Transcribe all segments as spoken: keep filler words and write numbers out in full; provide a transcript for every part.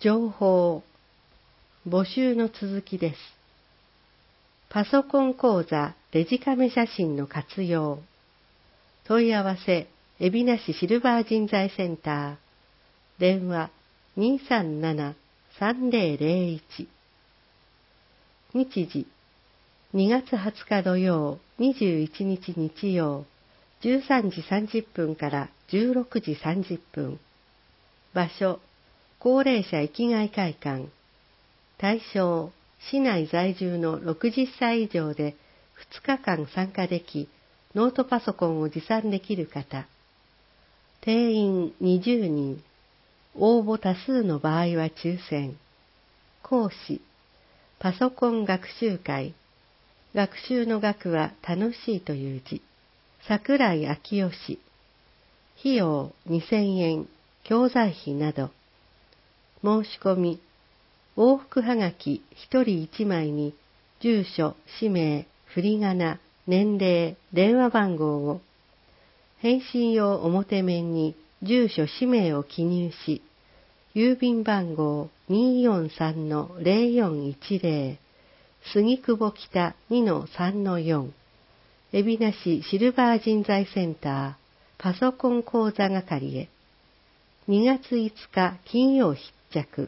情報、募集の続きです。パソコン講座デジカメ写真の活用。問い合わせ、海老名市シルバー人材センター。電話 にーさんなな さんぜろぜろいち。日時、にがつはつか土曜、にじゅういちにち日曜、じゅうさんじさんじゅっぷんからじゅうろくじさんじゅっぷん。場所、高齢者域外会館。対象、市内在住のろくじゅっさい以上でふつかかん参加でき、ノートパソコンを持参できる方。定員にじゅうにん。応募多数の場合は抽選。講師、パソコン学習会。学習の学は楽しいという字。桜井昭義。費用にせんえん、教材費など。申し込み、往復はがきひとりいちまいに、住所、氏名、振り仮名、年齢、電話番号を、返信用表面に住所、氏名を記入し、郵便番号 にーよんさんのぜろよんいちぜろ、杉久保北 にのさんのよん、海老名市シルバー人材センター、パソコン講座係へ。にがついつか金曜必着。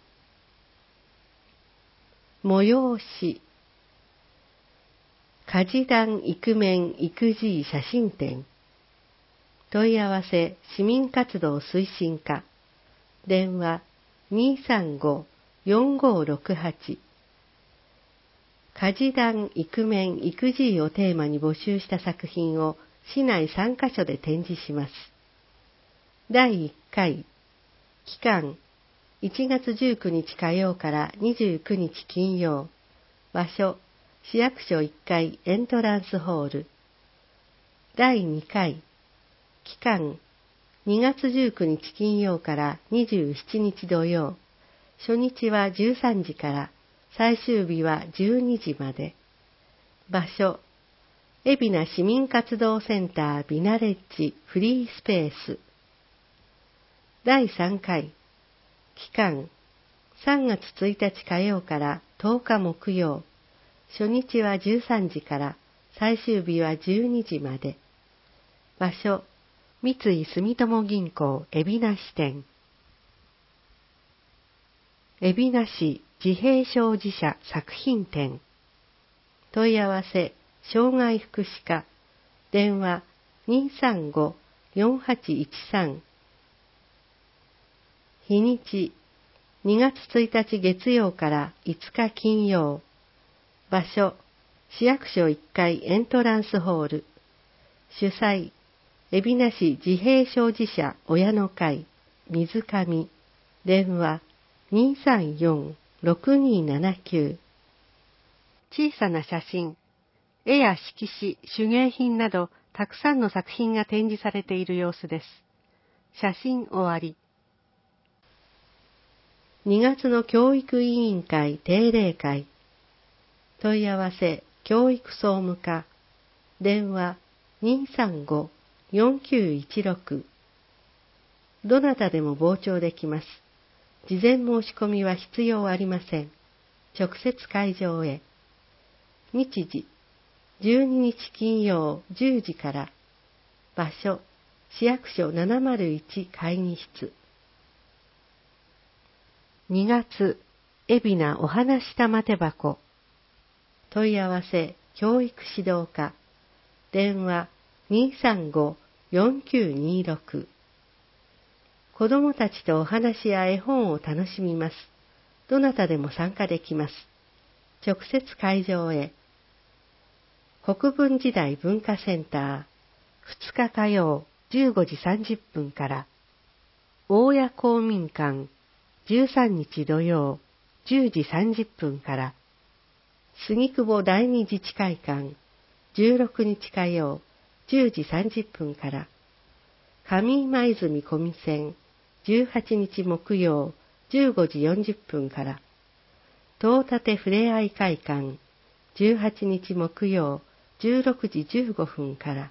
催し、家事団イクメン育児写真展。問い合わせ、市民活動推進課。電話 にーさんご よんごろくはち。家事団イクメン育児をテーマに募集した作品を市内さんかしょで展示します。だいいっかい、期間いちがつじゅうくにち火曜からにじゅうくにち金曜。場所、市役所いっかいエントランスホール。だいにかい、期間にがつじゅうくにち金曜からにじゅうしちにち土曜。初日はじゅうさんじから、最終日はじゅうにじまで。場所、海老名市民活動センタービナレッジフリースペース。だいさんかい、期間さんがつついたち火曜からとおか木曜。初日はじゅうさんじから、最終日はじゅうにじまで。場所、三井住友銀行海老名支店。海老名市自閉症児者作品展。問い合わせ、障害福祉課。電話 にーさんご よんはちいちさん。日にち、にがつついたち月曜からいつか金曜。場所、市役所いっかいエントランスホール。主催、海老名市自閉症児者親の会、水上。電話 にーさんよん ろくにーななきゅう。小さな写真、絵や色紙、手芸品などたくさんの作品が展示されている様子です。写真終わり。にがつの教育委員会定例会。問い合わせ、教育総務課。電話 にーさんご よんきゅういちろく。どなたでも傍聴できます。事前申し込みは必要ありません。直接会場へ。日時、じゅうににち金曜じゅうじから。場所、市役所ななまるいち会議室。にがつ、海老名お話し玉手箱。問い合わせ、教育指導課。電話 にーさんご よんきゅうにろく。子どもたちとお話や絵本を楽しみます。どなたでも参加できます。直接会場へ。国分時代文化センター、ふつか火曜じゅうごじさんじゅっぷんから。大谷公民館、じゅうさんにち土曜じゅうじさんじゅっぷんから。杉久保第二自治会館、じゅうろくにち火曜じゅうじさんじゅっぷんから。上今泉小見線、じゅうはちにち木曜じゅうごじよんじゅっぷんから。東立ふれあい会館、じゅうはちにち木曜じゅうろくじじゅうごふんから。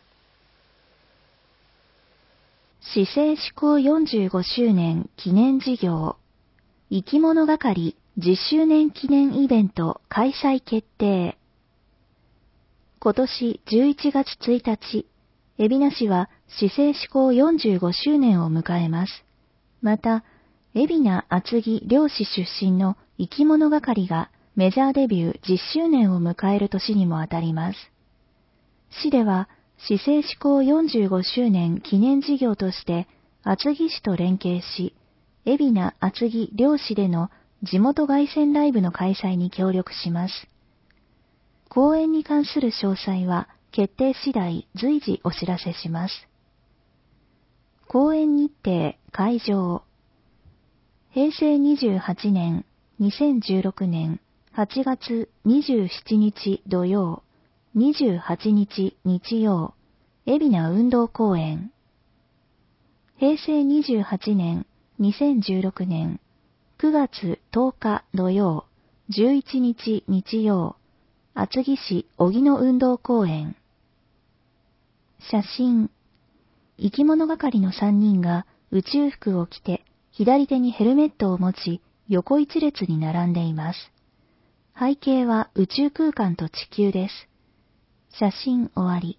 市政施行よんじゅうごしゅうねん記念事業。 生き物係じゅっしゅうねん記念イベント開催決定。今年じゅういちがつついたち、海老名市は市政施行よんじゅうごしゅうねんを迎えます。また、海老名厚木両市出身の生き物係がメジャーデビューじゅっしゅうねんを迎える年にもあたります。市では、市政施行よんじゅうごしゅうねん記念事業として、厚木市と連携し、海老名厚木両市での地元凱旋ライブの開催に協力します。公演に関する詳細は決定次第随時お知らせします。公演日程、会場。へいせいにじゅうはちねん、にせんじゅうろくねんはちがつにじゅうしちにち土曜、にじゅうはちにち日曜、海老名運動公園。へいせいにじゅうはちねん、にせんじゅうろくねんくがつとおか土曜、じゅういちにち日曜、厚木市荻野運動公園。写真。生き物係のさんにんが宇宙服を着て、左手にヘルメットを持ち、横一列に並んでいます。背景は宇宙空間と地球です。写真終わり。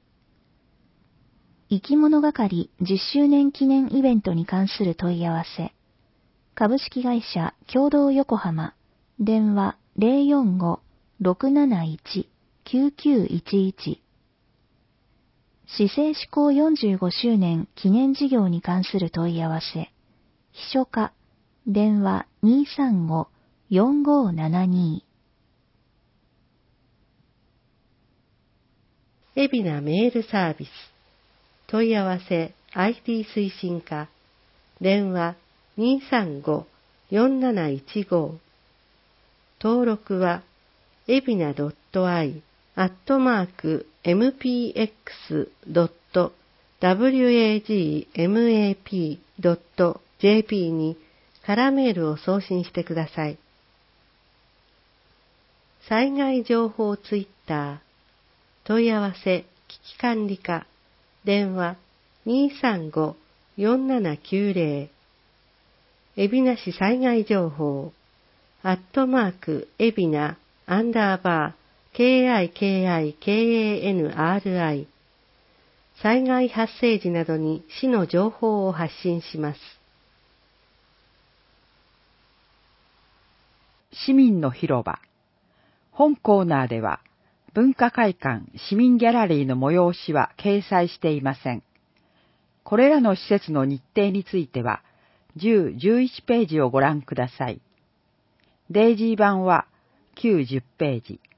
生き物係じゅっしゅうねん記念イベントに関する問い合わせ。株式会社共同横浜、電話 ゼロよんご ろくなないち きゅうきゅういちいち。市政施行よんじゅうごしゅうねん記念事業に関する問い合わせ。秘書課、電話 にさんご よんごななに。 海老名メールサービス。問い合わせ アイティー 推進課、電話 にさんご よんなないちご。登録は、海老名 .i アットマーク エムピーエックス ドット ワグマプ ドット ジェーピー にカラメールを送信してください。災害情報ツイッター、問い合わせ危機管理課、電話 にさんご よんななきゅうぜろ。海老名市災害情報、アットマーク、海老名、アンダーバー、ケーアイケーアイケーエーエヌアールアイ。災害発生時などに市の情報を発信します。 市民の広場。本コーナーでは、文化会館市民ギャラリーの催しは掲載していません。これらの施設の日程については、じゅう、じゅういちページをご覧ください。デイジー版はきゅう、じゅっページ。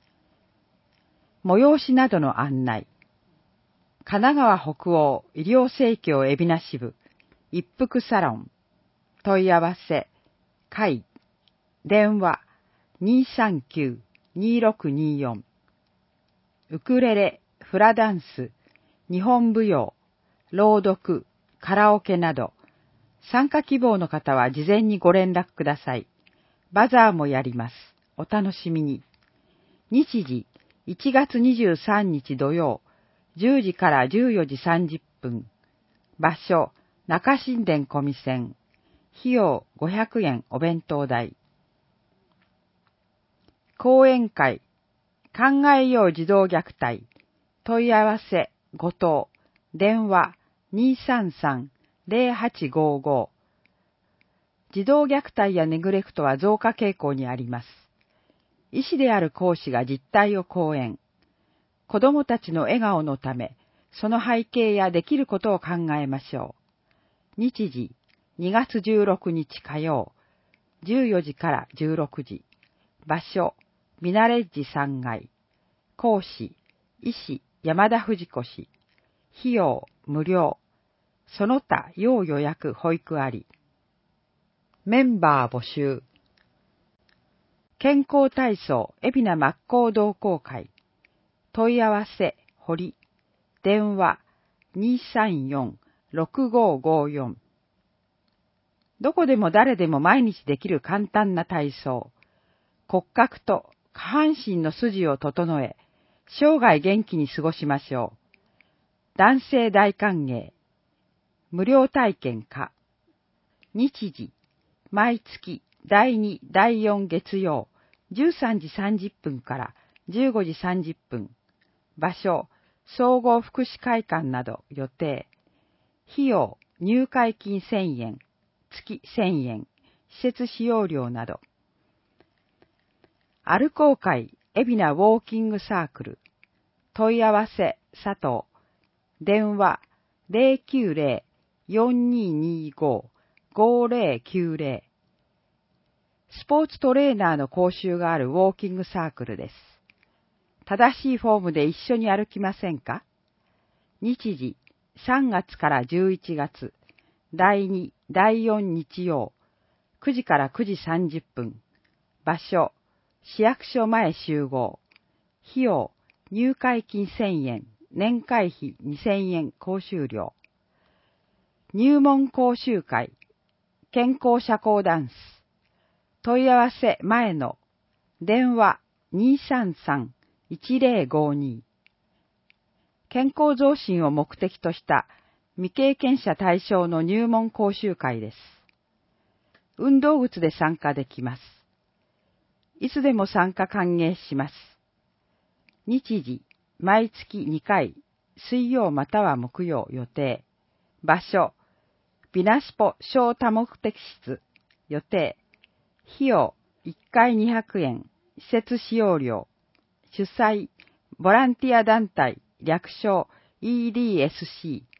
催しなどの案内。神奈川北欧医療生協海老名支部一服サロン。問い合わせ、会、電話 にさんきゅう にろくによん。ウクレレ、フラダンス、日本舞踊、朗読、カラオケなど、参加希望の方は事前にご連絡ください。バザーもやります。お楽しみに。日時、いちがつにじゅうさんにち土曜、じゅうじからじゅうよじさんじゅっぷん。場所、中新田小見線。費用ごひゃくえんお弁当代。講演会、考えよう児童虐待。問い合わせ、ごとう。電話、にさんさん ゼロはちごご。児童虐待やネグレクトは増加傾向にあります。医師である講師が実態を講演。子どもたちの笑顔のため、その背景やできることを考えましょう。日時、にがつじゅうろくにち火曜、じゅうよじからじゅうろくじ。場所、ミナレッジさんがい。講師、医師、山田藤子氏。費用、無料。その他、要予約、保育あり。メンバー募集。健康体操、海老名真っ向同好会。問い合わせ、堀。電話、にさんよん ろくごごよん。どこでも誰でも毎日できる簡単な体操。骨格と下半身の筋を整え、生涯元気に過ごしましょう。男性大歓迎。無料体験可。日時、 毎月だいに、だいよん月曜、じゅうさんじさんじゅっぷんからじゅうごじさんじゅっぷん。場所、総合福祉会館など予定。費用、入会金せんえん、月せんえん、施設使用料など。アルコー会、海老名ウォーキングサークル。問い合わせ、佐藤。電話、ゼロきゅうゼロ よんにーにーご ごゼロきゅうゼロ。スポーツトレーナーの講習があるウォーキングサークルです。正しいフォームで一緒に歩きませんか？日時、さんがつからじゅういちがつ、だいに、だいよん日曜、くじからくじさんじゅっぷん。場所、市役所前集合。費用、入会金せんえん、年会費にせんえん講習料。入門講習会、健康社交ダンス。問い合わせ前の電話 にーさんさん いちゼロごに。健康増進を目的とした未経験者対象の入門講習会です。運動靴で参加できます。いつでも参加歓迎します。日時、毎月にかい、水曜または木曜予定。場所、ビナシポ小多目的室予定。費用、いっかいにひゃくえん、施設使用料。主催、ボランティア団体、略称 イーディーエスシー。